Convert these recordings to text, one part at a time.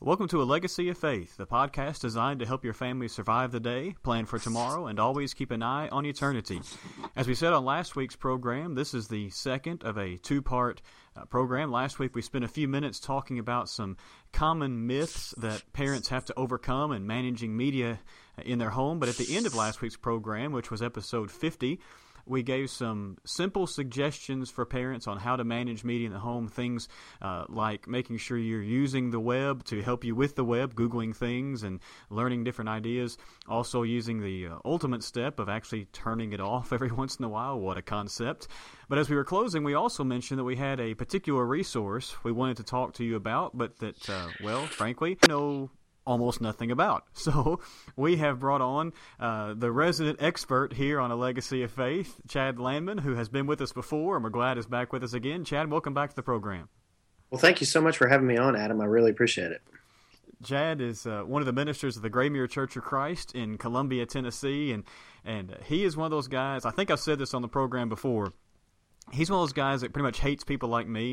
Welcome to A Legacy of Faith, the podcast designed to help your family survive the day, plan for tomorrow, and always keep an eye on eternity. As we said on last week's program, this is the second of a two-part program. Last week we spent a few minutes talking about some common myths that parents have to overcome in managing media in their home. But at the end of last week's program, which was episode 50, we gave some simple suggestions for parents on how to manage media in the home, things like making sure you're using the web to help you with the web, Googling things and learning different ideas. Also using the ultimate step of actually turning it off every once in a while. What a concept. But as we were closing, we also mentioned that we had a particular resource we wanted to talk to you about, but that, frankly, almost nothing about. So we have brought on the resident expert here on A Legacy of Faith, Chad Landman, who has been with us before, and we're glad is back with us again. Chad, welcome back to the program. Well, thank you so much for having me on, Adam. I really appreciate it. Chad is one of the ministers of the Graymere Church of Christ in Columbia, Tennessee, and he is one of those guys, I think I've said this on the program before, he's one of those guys that pretty much hates people like me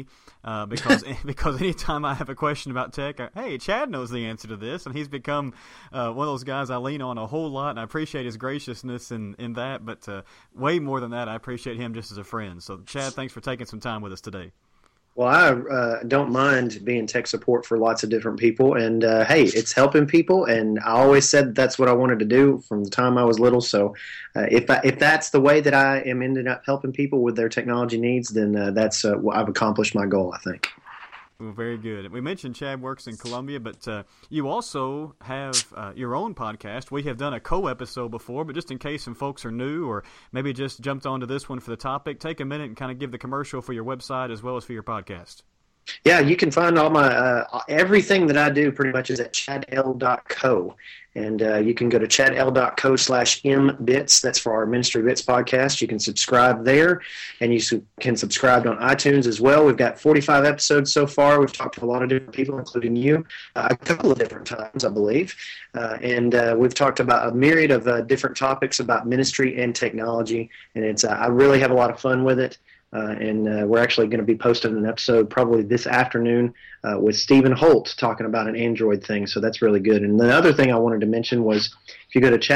because anytime I have a question about tech, hey, Chad knows the answer to this, and he's become one of those guys I lean on a whole lot, and I appreciate his graciousness in that, but way more than that, I appreciate him just as a friend. So, Chad, thanks for taking some time with us today. Well, I don't mind being tech support for lots of different people, and hey, it's helping people, and I always said that's what I wanted to do from the time I was little, so if that's the way that I am ended up helping people with their technology needs, then I've accomplished my goal, I think. Well, very good. We mentioned Chad works in Columbia, but you also have your own podcast. We have done a co-episode before, but just in case some folks are new or maybe just jumped onto this one for the topic, take a minute and kind of give the commercial for your website as well as for your podcast. Yeah, you can find all my everything that I do pretty much is at chadl.co. And you can go to chadl.co/mbits. That's for our Ministry Bits podcast. You can subscribe there, and you can subscribe on iTunes as well. We've got 45 episodes so far. We've talked to a lot of different people, including you, a couple of different times, I believe. And we've talked about a myriad of different topics about ministry and technology. And I really have a lot of fun with it. And we're actually going to be posting an episode probably this afternoon with Stephen Holt talking about an Android thing, so that's really good. And the other thing I wanted to mention was if you go to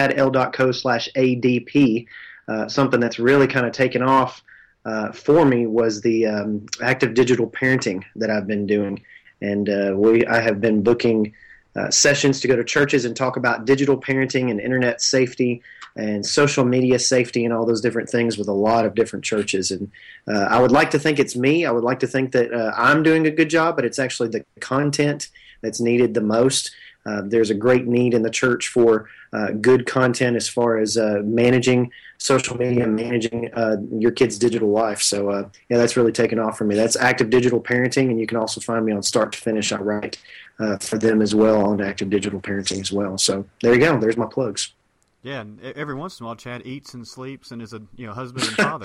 chadl.co/ADP, something that's really kind of taken off for me was the active digital parenting that I've been doing. And I have been booking sessions to go to churches and talk about digital parenting and internet safety and social media safety and all those different things with a lot of different churches. And I would like to think it's me. I would like to think that I'm doing a good job, but it's actually the content that's needed the most. There's a great need in the church for good content as far as managing social media, managing your kid's digital life. So, that's really taken off for me. That's Active Digital Parenting, and you can also find me on Start to Finish. I write for them as well on Active Digital Parenting as well. So there you go. There's my plugs. Yeah, and every once in a while, Chad eats and sleeps and is a husband and father.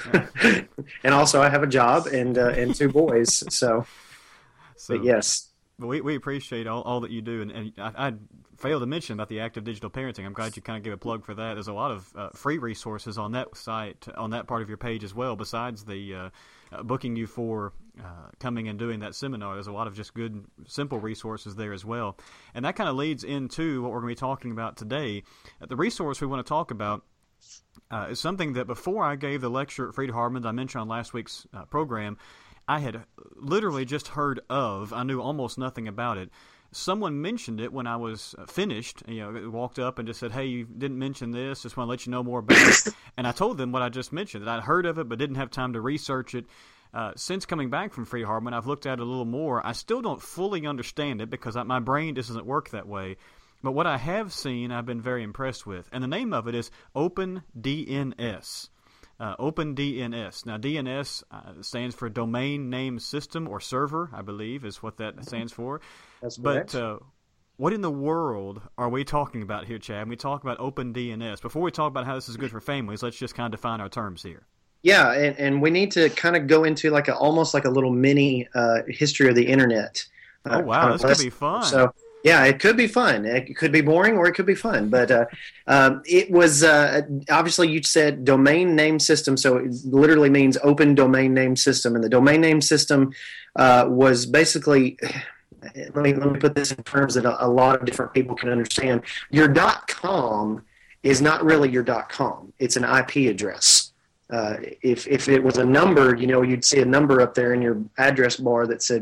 And also, I have a job and two boys. So but yes. We appreciate all that you do, and I failed to mention about the Active Digital Parenting. I'm glad you kind of gave a plug for that. There's a lot of free resources on that site, on that part of your page as well, besides the booking you for coming and doing that seminar. There's a lot of just good, simple resources there as well. And that kind of leads into what we're going to be talking about today. The resource we want to talk about is something that before I gave the lecture at Freed-Hardeman that I mentioned on last week's program, I had literally just heard of. I knew almost nothing about it. Someone mentioned it when I was finished, walked up and just said, hey, you didn't mention this, just want to let you know more about it. And I told them what I just mentioned, that I'd heard of it but didn't have time to research it. Since coming back from Freed-Hardeman, I've looked at it a little more. I still don't fully understand it because my brain just doesn't work that way. But what I have seen, I've been very impressed with. And the name of it is OpenDNS. OpenDNS. Now, DNS stands for Domain Name System or Server, I believe, is what that stands for. That's correct. But what in the world are we talking about here, Chad? We talk about OpenDNS. Before we talk about how this is good for families, let's just kind of define our terms here. Yeah, and we need to kind of go into almost like a little mini history of the internet. Oh, wow, this could be fun. So, yeah, it could be fun. It could be boring or it could be fun. But it was, obviously you said domain name system, so it literally means open domain name system. And the domain name system was basically, let me put this in terms that a lot of different people can understand. Your .com is not really your .com. It's an IP address. If it was a number, you'd see a number up there in your address bar that said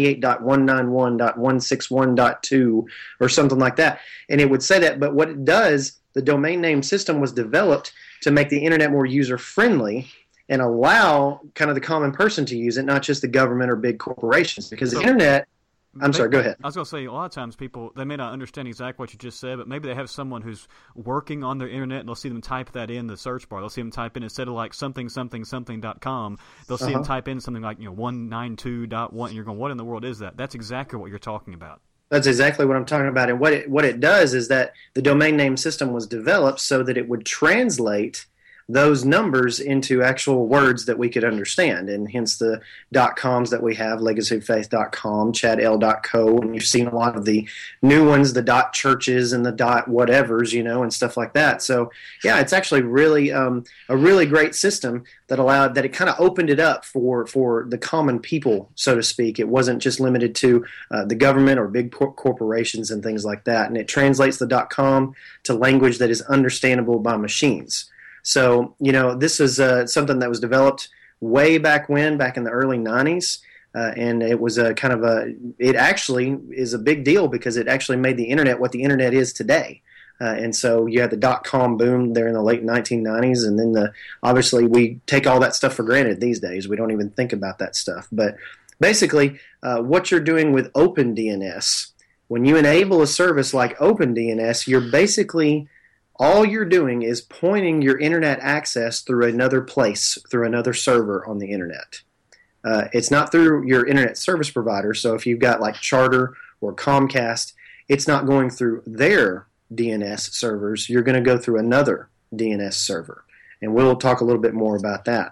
198.191.161.2 or something like that, and it would say that. But what it does, the domain name system was developed to make the internet more user-friendly and allow kind of the common person to use it, not just the government or big corporations, because the internet... I'm sorry, go ahead. I was going to say, a lot of times people, they may not understand exactly what you just said, but maybe they have someone who's working on their internet, and they'll see them type that in the search bar. They'll see them type in, instead of like something.com, they'll see them type in something like 192.1, and you're going, what in the world is that? That's exactly what you're talking about. That's exactly what I'm talking about. And what it does is that the domain name system was developed so that it would translate those numbers into actual words that we could understand, and hence the .coms that we have, legacyoffaith.com, chadl.co, and you've seen a lot of the new ones, the .churches and the .whatevers, and stuff like that. So, yeah, it's actually really a really great system that it kind of opened it up for the common people, so to speak. It wasn't just limited to the government or big corporations and things like that, and it translates the .com to language that is understandable by machines. So, this is something that was developed way back in the early 90s, and it was it actually is a big deal because it actually made the internet what the internet is today. And so you had the .com boom there in the late 1990s, and then obviously we take all that stuff for granted these days. We don't even think about that stuff. But basically, what you're doing with OpenDNS, when you enable a service like OpenDNS, you're basically... all you're doing is pointing your internet access through another place, through another server on the internet. It's not through your internet service provider. So if you've got like Charter or Comcast, it's not going through their DNS servers. You're going to go through another DNS server. And we'll talk a little bit more about that.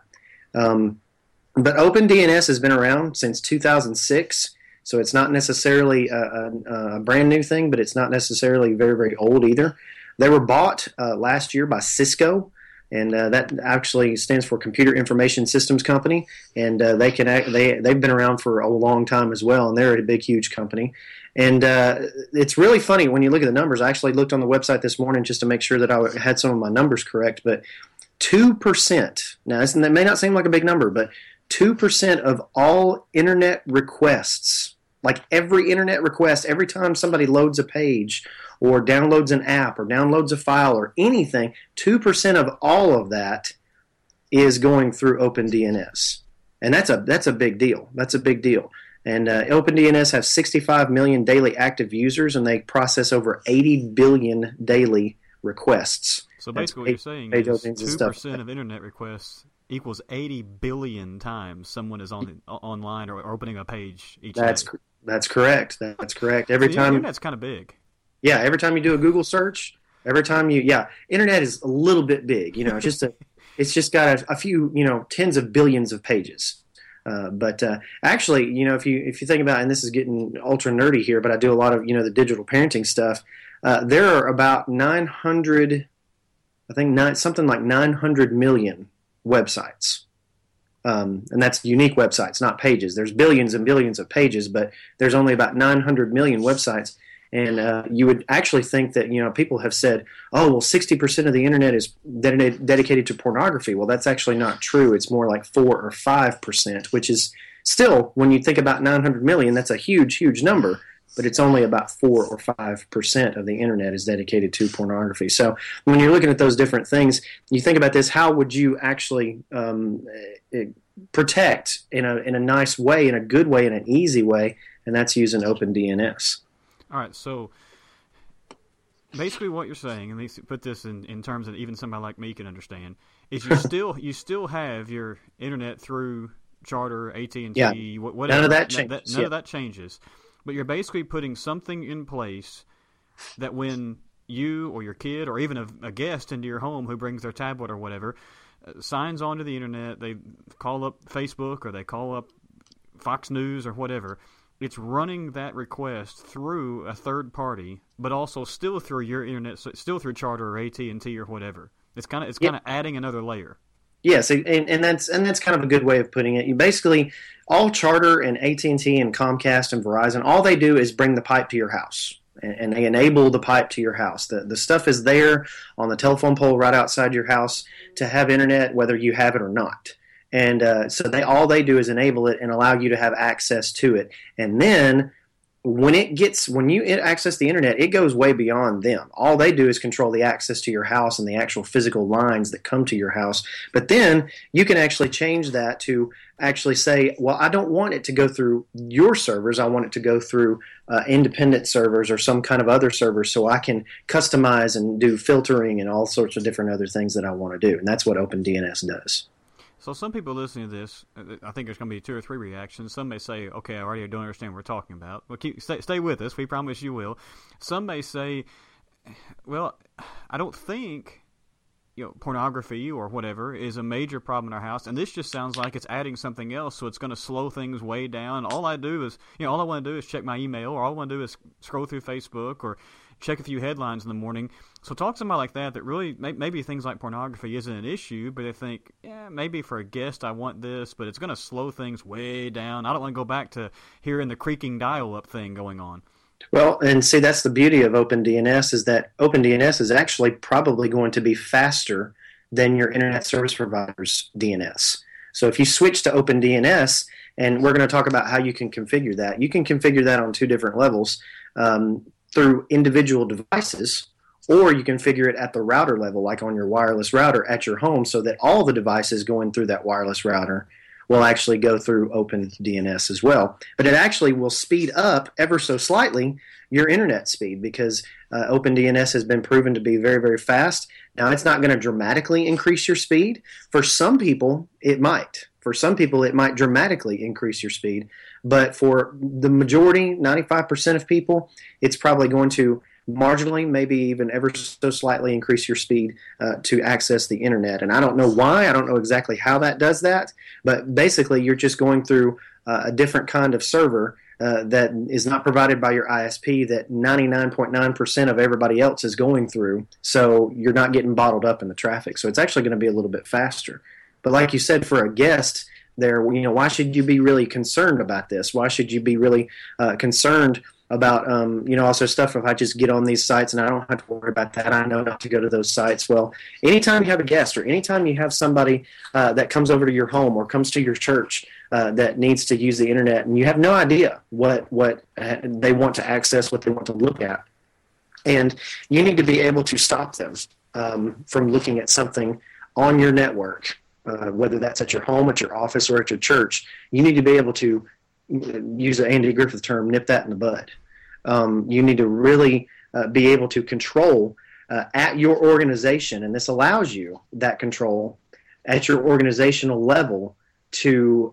But OpenDNS has been around since 2006. So it's not necessarily a brand new thing, but it's not necessarily very, very old either. They were bought last year by Cisco, and that actually stands for Computer Information Systems Company, and they've been around for a long time as well, and they're a big, huge company. And it's really funny when you look at the numbers. I actually looked on the website this morning just to make sure that I had some of my numbers correct, but 2%, now that may not seem like a big number, but 2% of all internet requests, like every internet request, every time somebody loads a page or downloads an app or downloads a file or anything, 2% of all of that is going through OpenDNS. And that's a big deal. That's a big deal. And OpenDNS has 65 million daily active users, and they process over 80 billion daily requests. So basically what you're saying is 2% of internet requests equals 80 billion times someone is online or opening a page each day. That's correct. That's correct. Every time, the internet's kind of big. Yeah, every time you do a Google search, internet is a little bit big. It's just got a few, tens of billions of pages. But actually, if you think about, and this is getting ultra nerdy here, but I do a lot of, the digital parenting stuff. There are about 900, something like 900 million websites. And that's unique websites, not pages. There's billions and billions of pages, but there's only about 900 million websites. And you would actually think that, people have said, oh, well, 60% of the internet is dedicated to pornography. Well, that's actually not true. It's more like 4 or 5%, which is still, when you think about 900 million, that's a huge, huge number. But it's only about 4 or 5% of the internet is dedicated to pornography. So when you're looking at those different things, you think about this, how would you actually protect in a nice way, in a good way, in an easy way? And that's using OpenDNS. All right, so basically what you're saying, and let's put this in terms that even somebody like me can understand, is you still have your internet through Charter, AT&T, whatever. None of that changes. None of that changes. But you're basically putting something in place that when you or your kid or even a guest into your home who brings their tablet or whatever signs onto the internet, they call up Facebook or they call up Fox News or whatever, it's running that request through a third party, but also still through your internet, still through Charter or AT&T or whatever. It's kind of adding another layer. Yes, and that's kind of a good way of putting it. You basically, all Charter and AT&T and Comcast and Verizon, all they do is bring the pipe to your house, and they enable the pipe to your house. The stuff is there on the telephone pole right outside your house to have internet, whether you have it or not. And so all they do is enable it and allow you to have access to it. And then when you access the internet, it goes way beyond them. All they do is control the access to your house and the actual physical lines that come to your house. But then you can actually change that to actually say, well, I don't want it to go through your servers. I want it to go through independent servers or some kind of other servers, so I can customize and do filtering and all sorts of different other things that I want to do. And that's what OpenDNS does. So some people listening to this, I think there's going to be 2 or 3 reactions. Some may say, okay, I already don't understand what we're talking about. Well, stay with us. We promise you will. Some may say, well, I don't think pornography or whatever is a major problem in our house, and this just sounds like it's adding something else, so it's going to slow things way down. All I do is, all I want to do is check my email, or all I want to do is scroll through Facebook or check a few headlines in the morning. So talk to somebody like that really, maybe things like pornography isn't an issue, but they think, yeah, maybe for a guest I want this, but it's going to slow things way down. I don't want to go back to hearing the creaking dial-up thing going on. Well, and see, that's the beauty of OpenDNS, is that OpenDNS is actually probably going to be faster than your internet service provider's DNS. So if you switch to OpenDNS, and we're going to talk about how you can configure that, you can configure that on 2 different levels, through individual devices, or you can configure it at the router level, like on your wireless router at your home, so that all the devices going through that wireless router will actually go through OpenDNS as well. But it actually will speed up ever so slightly your internet speed, because OpenDNS has been proven to be very, very fast. Now, it's not going to dramatically increase your speed. For some people, it might. For some people, it might dramatically increase your speed. But for the majority, 95% of people, it's probably going to marginally, maybe even ever so slightly increase your speed to access the internet. And I don't know why. I don't know exactly how that does that. But basically, you're just going through a different kind of server that is not provided by your ISP that 99.9% of everybody else is going through. So you're not getting bottled up in the traffic. So it's actually going to be a little bit faster. But like you said, for a guest there, why should you be really concerned about this? Why should you be really concerned about, also stuff if I just get on these sites and I don't have to worry about that, I know not to go to those sites. Well, anytime you have a guest or anytime you have somebody that comes over to your home or comes to your church that needs to use the internet, and you have no idea what they want to access, what they want to look at, and you need to be able to stop them from looking at something on your network, whether that's at your home, at your office, or at your church. You need to be able to, use the Andy Griffith term, nip that in the bud. You need to really be able to control at your organization, and this allows you that control at your organizational level to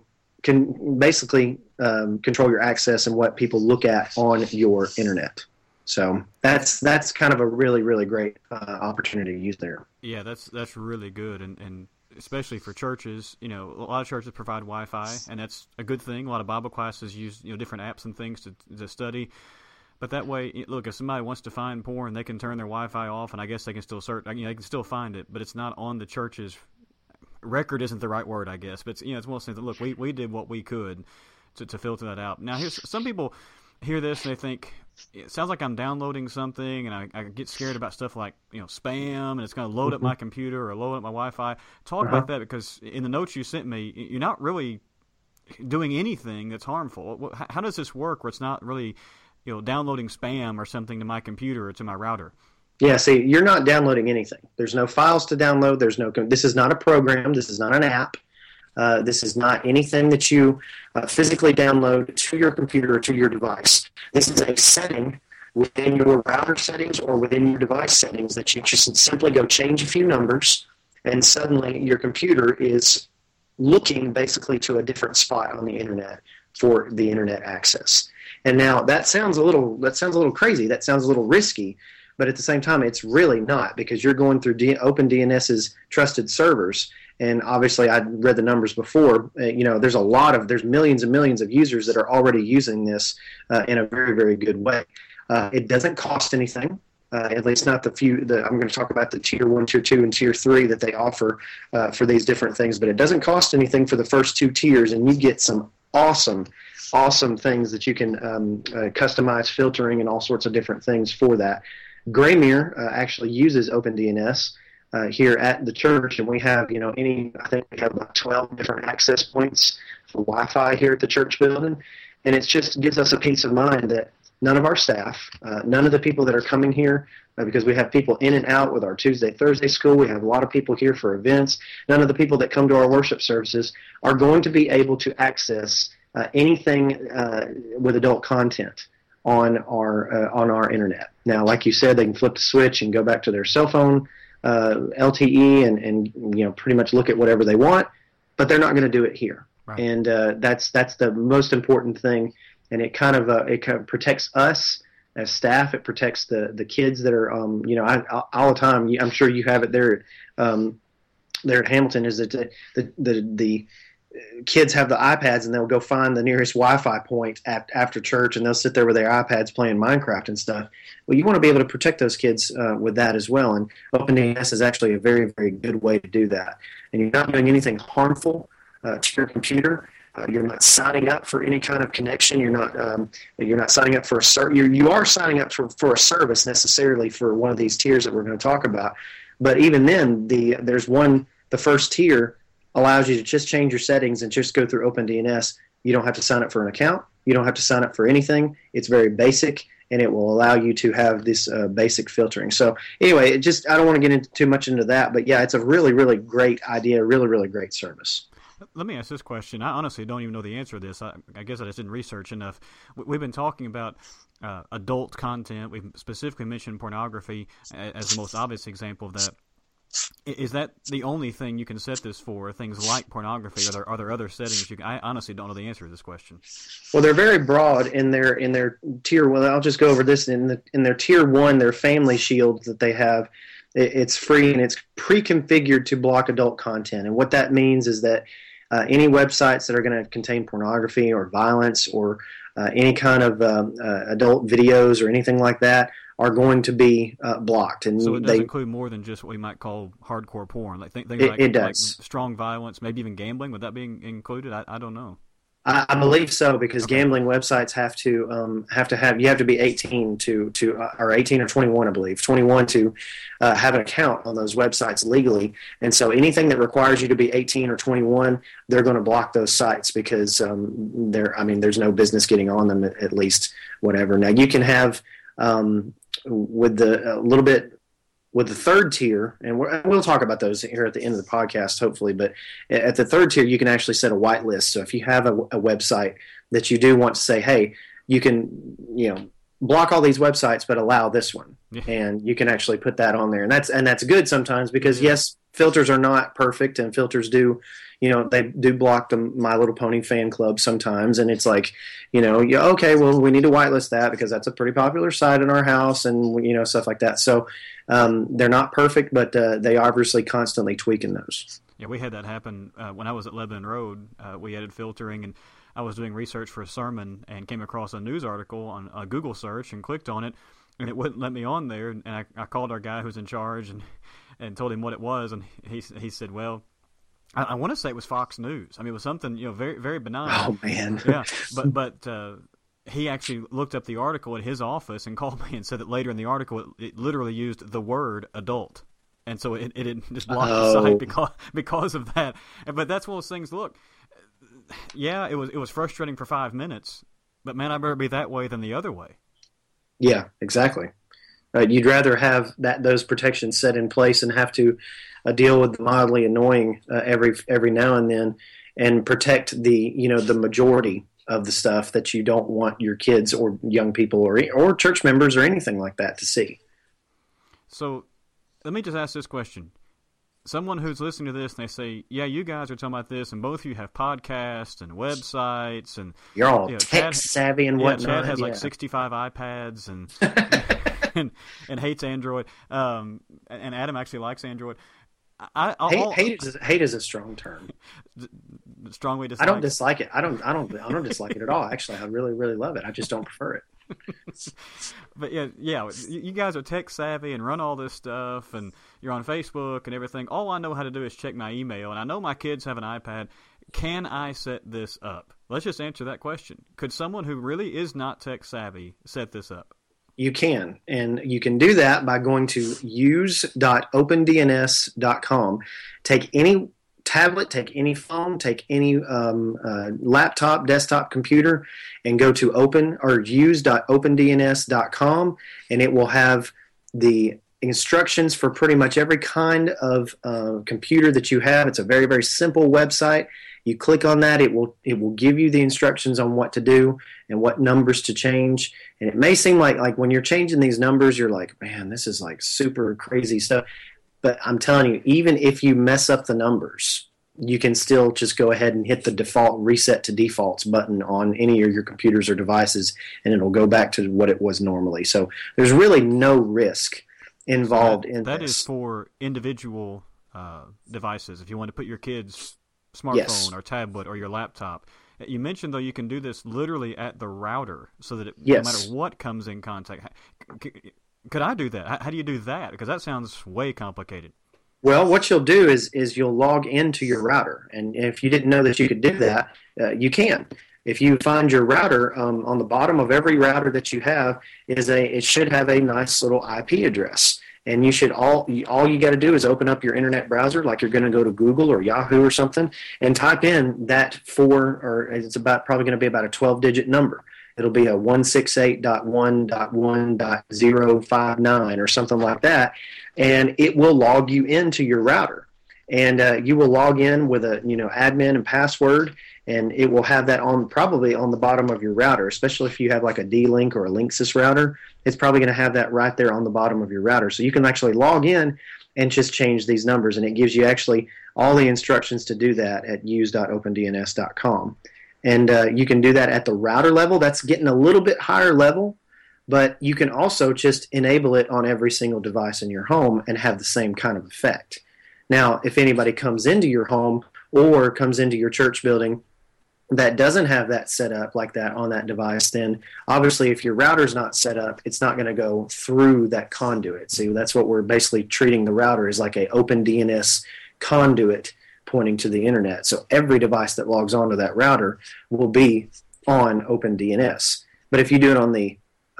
basically control your access and what people look at on your internet. So that's kind of a really, really great opportunity to use there. Yeah, that's really good, and especially for churches. A lot of churches provide Wi-Fi, and that's a good thing. A lot of Bible classes use different apps and things to study. But that way, look, if somebody wants to find porn, they can turn their Wi-Fi off, and I guess they can still search. They can still find it, but it's not on the church's record. Isn't the right word, I guess. But it's one of those things that, look, we did what we could to filter that out. Now, here's some people hear this and they think it sounds like I'm downloading something, and I get scared about stuff like spam, and it's going to load up my computer or load up my Wi-Fi. Talk about that, because in the notes you sent me, you're not really doing anything that's harmful. How does this work where it's not really downloading spam or something to my computer or to my router? Yeah, see, you're not downloading anything. There's no files to download. This is not a program. This is not an app. This is not anything that you physically download to your computer or to your device. This is a setting within your router settings or within your device settings that you just simply go change a few numbers, and suddenly your computer is looking basically to a different spot on the internet for the internet access. And now that sounds a little crazy. That sounds a little risky. But at the same time, it's really not, because you're going through OpenDNS's trusted servers. And obviously, I read the numbers before. There's millions and millions of users that are already using this in a very, very good way. It doesn't cost anything. At least not the few. I'm going to talk about the tier 1, tier 2, and tier 3 that they offer for these different things. But it doesn't cost anything for the first 2 tiers, and you get some awesome things that you can customize filtering and all sorts of different things for that. Graymere actually uses OpenDNS here at the church, and we have, I think we have about 12 different access points for Wi-Fi here at the church building, and it just gives us a peace of mind that none of our staff, none of the people that are coming here, because we have people in and out with our Tuesday, Thursday school, we have a lot of people here for events, none of the people that come to our worship services are going to be able to access anything with adult content on our internet. Now, like you said, they can flip the switch and go back to their cell phone LTE and pretty much look at whatever they want, but they're not going to do it here. Right. And that's the most important thing. And it kind of protects us as staff. It protects the kids that are all the time. I'm sure you have it there at Hamilton. Is that the kids have the iPads and they'll go find the nearest Wi-Fi point after church, and they'll sit there with their iPads playing Minecraft and stuff. Well, you want to be able to protect those kids with that as well. And OpenDNS is actually a very, very good way to do that. And you're not doing anything harmful to your computer. You're not signing up for any kind of connection. You're not signing up for a you are signing up for a service necessarily for one of these tiers that we're going to talk about. But even then, the first tier allows you to just change your settings and just go through OpenDNS. You don't have to sign up for an account. You don't have to sign up for anything. It's very basic, and it will allow you to have this basic filtering. So anyway, I don't want to get too much into that, but yeah, it's a really, really great idea, really, really great service. Let me ask this question. I honestly don't even know the answer to this. I guess I just didn't research enough. We've been talking about adult content. We've specifically mentioned pornography as the most obvious example of that. Is that the only thing you can set this for? Things like pornography? Are there other settings? I honestly don't know the answer to this question. Well, they're very broad in their tier. Well, I'll just go over this in their tier 1. Their family shield that they have, it's free and it's pre-configured to block adult content. And what that means is that any websites that are going to contain pornography or violence or any kind of adult videos or anything like that are going to be blocked. And so it does include more than just what we might call hardcore porn, like things like strong violence, maybe even gambling. Would that be included? I don't know. I believe so, because gambling websites have to be 18 or 18 or 21, I believe, 21 to have an account on those websites legally. And so anything that requires you to be 18 or 21, they're going to block those sites because there's no business getting on them, at least whatever. Now you can have with the third tier, and we'll talk about those here at the end of the podcast, hopefully, but at the third tier, you can actually set a whitelist. So if you have a website that you do want to say, hey, you can, block all these websites, but allow this one. Yeah. And you can actually put that on there. And that's good sometimes because, yes, filters are not perfect, and filters do, they do block the My Little Pony fan club sometimes. And it's like, okay, well, we need to whitelist that because that's a pretty popular site in our house and, stuff like that. So they're not perfect, but they obviously constantly tweaking those. Yeah, we had that happen when I was at Lebanon Road. We added filtering, and I was doing research for a sermon and came across a news article on a Google search and clicked on it, and it wouldn't let me on there. And I called our guy who's in charge and told him what it was, and he said, well, I want to say it was Fox News. I mean, it was something very, very benign. Oh man, yeah. But he actually looked up the article at his office and called me and said that later in the article it literally used the word adult, and so it just blocked the site because of that. But that's one of those things. Look, yeah, it was frustrating for 5 minutes, but man, I better be that way than the other way. Yeah, exactly. Right, you'd rather have those protections set in place and have to deal with the mildly annoying every now and then, and protect the majority of the stuff that you don't want your kids or young people or church members or anything like that to see. So, let me just ask this question: someone who's listening to this and they say, "Yeah, you guys are talking about this, and both of you have podcasts and websites, and you're all tech savvy and whatnot." Chad has like 65 iPads and. and hates Android. And Adam actually likes Android. Hate is a strong term. Strongly dislike. I don't dislike it. I don't dislike it at all. Actually, I really, really love it. I just don't prefer it. But yeah, you guys are tech savvy and run all this stuff, and you're on Facebook and everything. All I know how to do is check my email, and I know my kids have an iPad. Can I set this up? Let's just answer that question. Could someone who really is not tech savvy set this up? You can, and you can do that by going to use.opendns.com. Take any tablet, take any phone, take any laptop, desktop computer, and go to use.opendns.com, and it will have the instructions for pretty much every kind of computer that you have. It's a very, very simple website. You click on that, it will give you the instructions on what to do and what numbers to change. And it may seem like when you're changing these numbers, you're like, man, this is like super crazy stuff. But I'm telling you, even if you mess up the numbers, you can still just go ahead and hit the default reset to defaults button on any of your computers or devices, and it'll go back to what it was normally. So there's really no risk involved in that. That this. is for individual devices. If you want to put your kids' smartphone Yes. or tablet or your laptop. You mentioned, though, you can do this literally at the router so that Yes. no matter what comes in contact. Could I do that? How do you do that? Because that sounds way complicated. Well, what you'll do is you'll log into your router, and if you didn't know that you could do that, you can. If you find your router, on the bottom of every router that you have it should have a nice little IP address, and you should all you got to do is open up your internet browser, like you're going to go to Google or Yahoo or something, and type in that it's probably going to be about a 12-digit number. It'll be a 168.1.1.059 or something like that, and it will log you into your router. And you will log in with a admin and password, and it will have that probably on the bottom of your router, especially if you have like a D-Link or a Linksys router. It's probably going to have that right there on the bottom of your router. So you can actually log in and just change these numbers, and it gives you actually all the instructions to do that at use.opendns.com. And you can do that at the router level. That's getting a little bit higher level, but you can also just enable it on every single device in your home and have the same kind of effect. Now, if anybody comes into your home or comes into your church building that doesn't have that set up like that on that device, then obviously if your router's not set up, it's not going to go through that conduit. See, that's what we're basically treating the router as, like a OpenDNS conduit pointing to the internet. So every device that logs onto that router will be on OpenDNS. But if you do it on the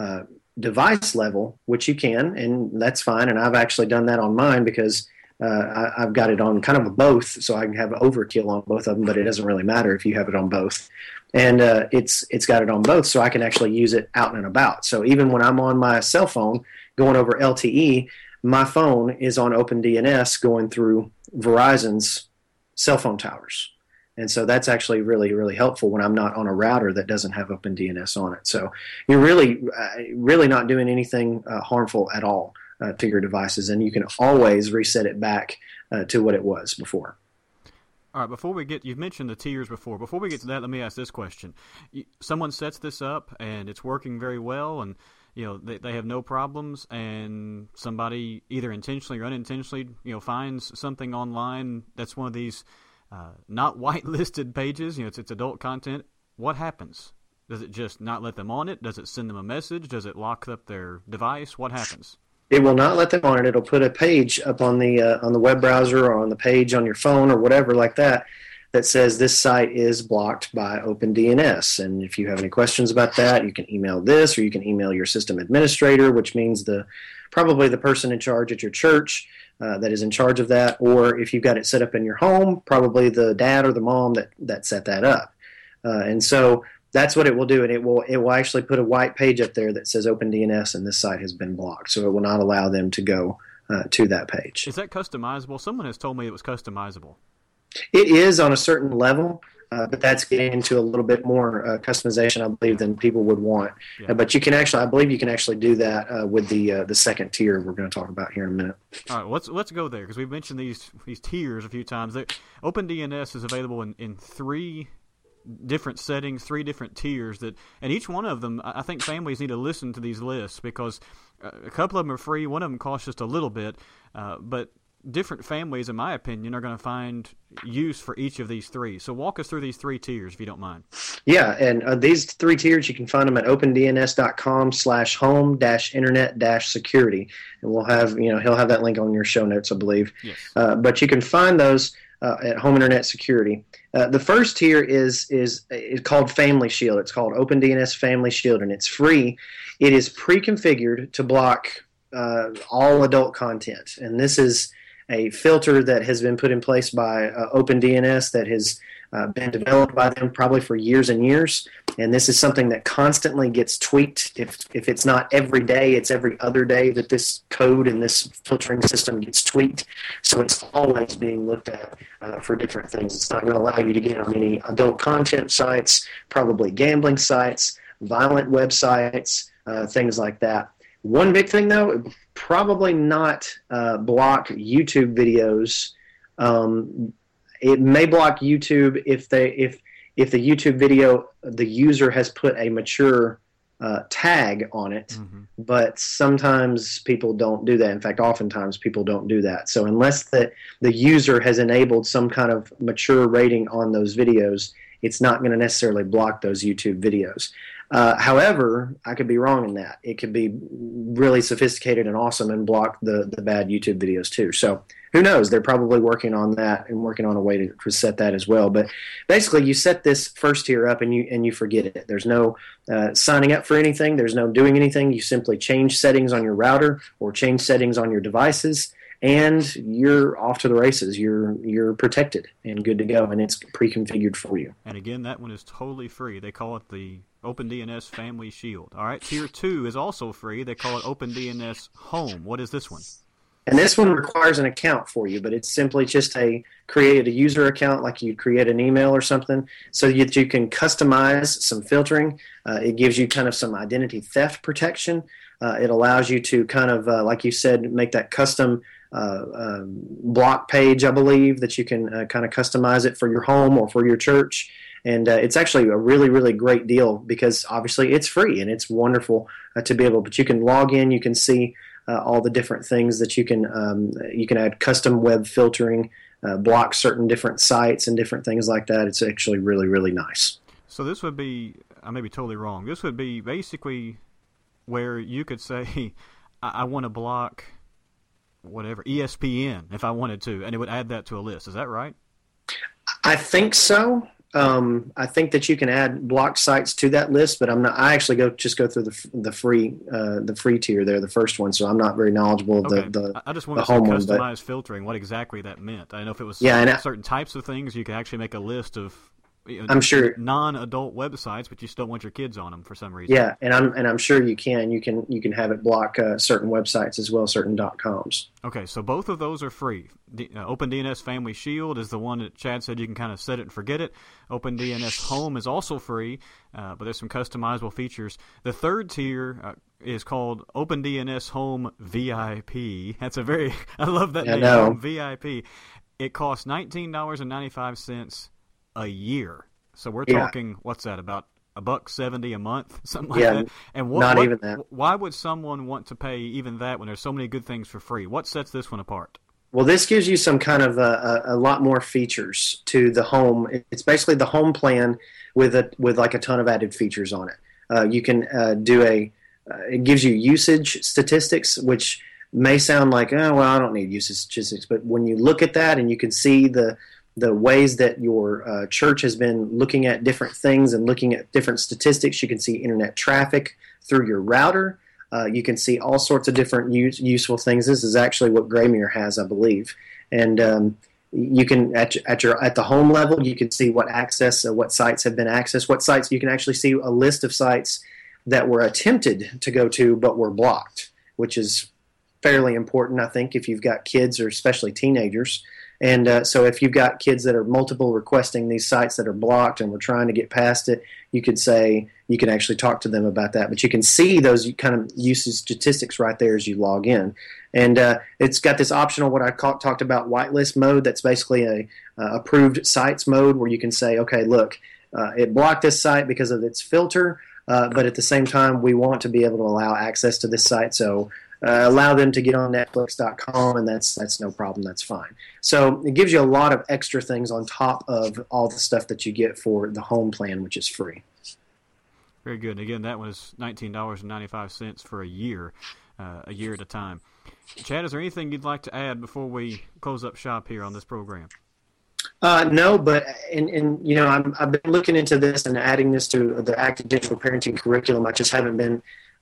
device level, which you can, and that's fine, and I've actually done that on mine because I've got it on kind of both, so I can have overkill on both of them, but it doesn't really matter if you have it on both. And it's got it on both, so I can actually use it out and about. So even when I'm on my cell phone going over LTE, my phone is on OpenDNS going through Verizon's cell phone towers. And so that's actually really, really helpful when I'm not on a router that doesn't have OpenDNS on it. So you're really not doing anything harmful at all to your devices, and you can always reset it back to what it was before. All right, you've mentioned the tiers before. Before we get to that, let me ask this question. Someone sets this up, and it's working very well, and they have no problems, and somebody either intentionally or unintentionally finds something online that's one of these not whitelisted pages, it's adult content. What happens? Does it just not let them on it? Does it send them a message? Does it lock up their device? What happens? It will not let them on it. It'll put a page up on the web browser or on the page on your phone or whatever like that says this site is blocked by OpenDNS. And if you have any questions about that, you can email this, or you can email your system administrator, which means probably the person in charge at your church that is in charge of that. Or if you've got it set up in your home, probably the dad or the mom that set that up. And so that's what it will do, and it will actually put a white page up there that says OpenDNS and this site has been blocked, so it will not allow them to go to that page. Is that customizable? Someone has told me it was customizable. It is on a certain level, but that's getting into a little bit more customization, I believe, than people would want. Yeah. But I believe you can actually do that with the second tier we're going to talk about here in a minute. All right, let's go there, because we've mentioned these tiers a few times. OpenDNS is available in three different settings, three different tiers, and each one of them, I think families need to listen to these lists, because a couple of them are free, one of them costs just a little bit, but different families, in my opinion, are going to find use for each of these three. So walk us through these three tiers, if you don't mind. Yeah, and these three tiers, you can find them at opendns.com/home-internet-security. And we'll have, he'll have that link on your show notes, I believe. Yes. But you can find those at Home Internet Security. The first tier is called Family Shield. It's called OpenDNS Family Shield, and it's free. It is pre-configured to block all adult content, and this is a filter that has been put in place by OpenDNS that has been developed by them probably for years and years, and this is something that constantly gets tweaked. If it's not every day, it's every other day that this code and this filtering system gets tweaked, so it's always being looked at for different things. It's not going to allow you to get on any adult content sites, probably gambling sites, violent websites, things like that. One big thing, though, probably not block YouTube videos. It may block YouTube if the YouTube video, the user has put a mature tag on it, but sometimes people don't do that. In fact, oftentimes people don't do that. So unless the user has enabled some kind of mature rating on those videos, it's not going to necessarily block those YouTube videos. However, I could be wrong in that. It could be really sophisticated and awesome and block the bad YouTube videos too. So who knows? They're probably working on that and working on a way to set that as well. But basically, you set this first tier up and you forget it. There's no signing up for anything. There's no doing anything. You simply change settings on your router or change settings on your devices, and you're off to the races. You're protected and good to go, and it's pre-configured for you. And again, that one is totally free. They call it the OpenDNS Family Shield. All right, Tier 2 is also free. They call it OpenDNS Home. What is this one? And this one requires an account for you, but it's simply just create a user account like you'd create an email or something, so that you can customize some filtering. It gives you kind of some identity theft protection. It allows you to kind of, like you said, make that custom block page, I believe, that you can kind of customize it for your home or for your church. And it's actually a really, really great deal because obviously it's free and it's wonderful to be able. But you can log in, you can see all the different things that you can add custom web filtering, block certain different sites and different things like that. It's actually really, really nice. So this would be, I may be totally wrong, this would be basically where you could say, I want to block whatever, ESPN if I wanted to, and it would add that to a list. Is that right? I think so. I think that you can add blocked sites to that list, but I'm not. I actually go through the free tier there, the first one. So I'm not very knowledgeable of I just wanted to home customize filtering. What exactly that meant? I don't know if it was certain types of things. You could actually make a list of. I'm sure non-adult websites, but you still want your kids on them for some reason. Yeah, and I'm sure you can have it block certain websites as well, certain .coms. Okay, so both of those are free. OpenDNS Family Shield is the one that Chad said you can kind of set it and forget it. OpenDNS Home is also free, but there's some customizable features. The third tier is called OpenDNS Home VIP. That's a very I love that name, Home VIP. It costs $19.95 a year. So we're talking, what's that, about $1.70 a month, something like that? And even that. Why would someone want to pay even that when there's so many good things for free? What sets this one apart? Well, this gives you some kind of a lot more features to the home. It's basically the home plan with like a ton of added features on it. You can it gives you usage statistics, which may sound like, oh, well, I don't need usage statistics. But when you look at that and you can see the ways that your church has been looking at different things and looking at different statistics. You can see internet traffic through your router. You can see all sorts of different useful things. This is actually what Graymere has, I believe. And you can at the home level, you can see what sites have been accessed, what sites. You can actually see a list of sites that were attempted to go to but were blocked, which is fairly important, I think, if you've got kids or especially teenagers. And so if you've got kids that are multiple requesting these sites that are blocked and we're trying to get past it, you can actually talk to them about that. But you can see those kind of usage statistics right there as you log in. And it's got this optional, what I talked about, whitelist mode. That's basically a approved sites mode where you can say, okay, look, it blocked this site because of its filter, but at the same time, we want to be able to allow access to this site. So allow them to get on Netflix.com, and that's no problem. That's fine. So it gives you a lot of extra things on top of all the stuff that you get for the home plan, which is free. Very good. And again, that was $19.95 for a year at a time. Chad, is there anything you'd like to add before we close up shop here on this program? No, but I've been looking into this and adding this to the active digital parenting curriculum. I just haven't been,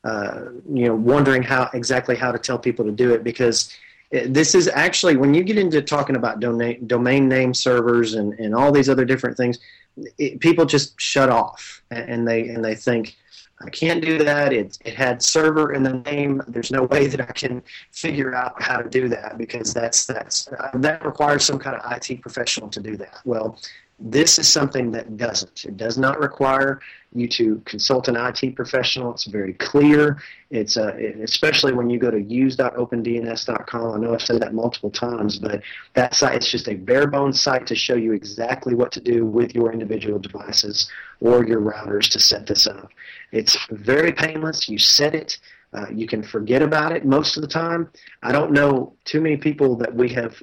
wondering how to tell people to do it, because this is actually, when you get into talking about domain name servers and all these other different things, people just shut off and they think, I can't do that. It had server in the name. There's no way that I can figure out how to do that, because that requires some kind of IT professional to do that. Well, this is something that doesn't. It does not require you to consult an IT professional. It's very clear. It's especially when you go to use.opendns.com. I know I've said that multiple times, but that site is just a bare bones site to show you exactly what to do with your individual devices or your routers to set this up. It's very painless. You set it. You can forget about it most of the time. I don't know too many people that we've had.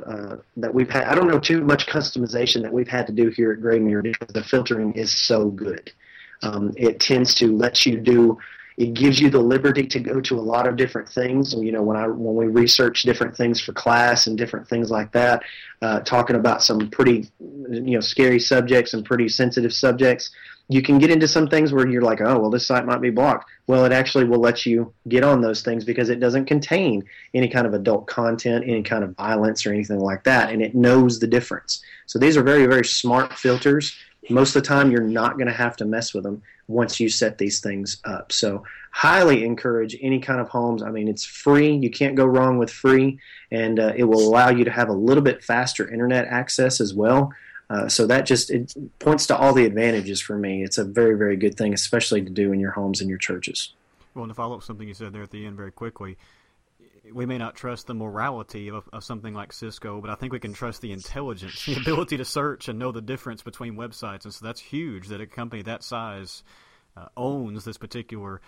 I don't know too much customization that we've had to do here at Gray Mirror, because the filtering is so good. It tends to let you do. It gives you the liberty to go to a lot of different things. And, when we research different things for class and different things like that, talking about some pretty, scary subjects and pretty sensitive subjects, you can get into some things where you're like, oh, well, this site might be blocked. Well, it actually will let you get on those things because it doesn't contain any kind of adult content, any kind of violence or anything like that, and it knows the difference. So these are very, very smart filters. Most of the time, you're not going to have to mess with them once you set these things up. So highly encourage any kind of homes. I mean, it's free. You can't go wrong with free, and it will allow you to have a little bit faster internet access as well. So it points to all the advantages for me. It's a very, very good thing, especially to do in your homes and your churches. Well, and to follow up something you said there at the end very quickly, we may not trust the morality of something like Cisco, but I think we can trust the intelligence, the ability to search and know the difference between websites. And so that's huge that a company that size owns this particular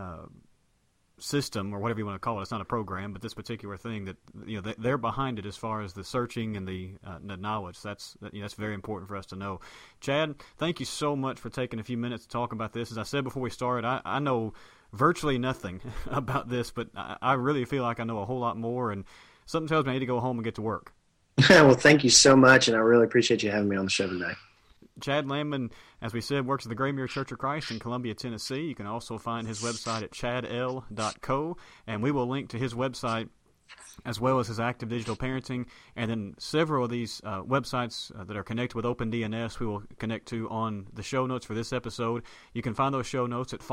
system, or whatever you want to call it. It's not a program, but this particular thing that they're behind it as far as the searching and the knowledge. That's very important for us to know. Chad, thank you so much for taking a few minutes to talk about this. As I said before we started, I know virtually nothing about this, but I really feel like I know a whole lot more, and something tells me I need to go home and get to work. Well, thank you so much, and I really appreciate you having me on the show today. Chad Landman, as we said, works at the Gray Mirror Church of Christ in Columbia, Tennessee. You can also find his website at chadl.co, and we will link to his website as well as his active digital parenting, and then several of these websites that are connected with OpenDNS we will connect to on the show notes for this episode. You can find those show notes at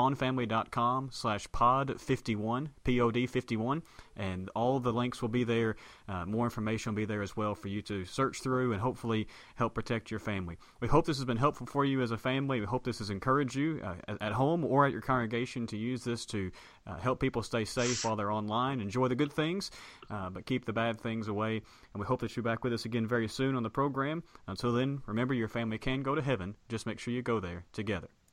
fawnfamily.com/pod51, POD51, and all the links will be there. More information will be there as well for you to search through and hopefully help protect your family. We hope this has been helpful for you as a family. We hope this has encouraged you at home or at your congregation to use this to help people stay safe while they're online. Enjoy the good things, but keep the bad things away. And we hope that you're back with us again very soon on the program. Until then, remember, your family can go to heaven. Just make sure you go there together.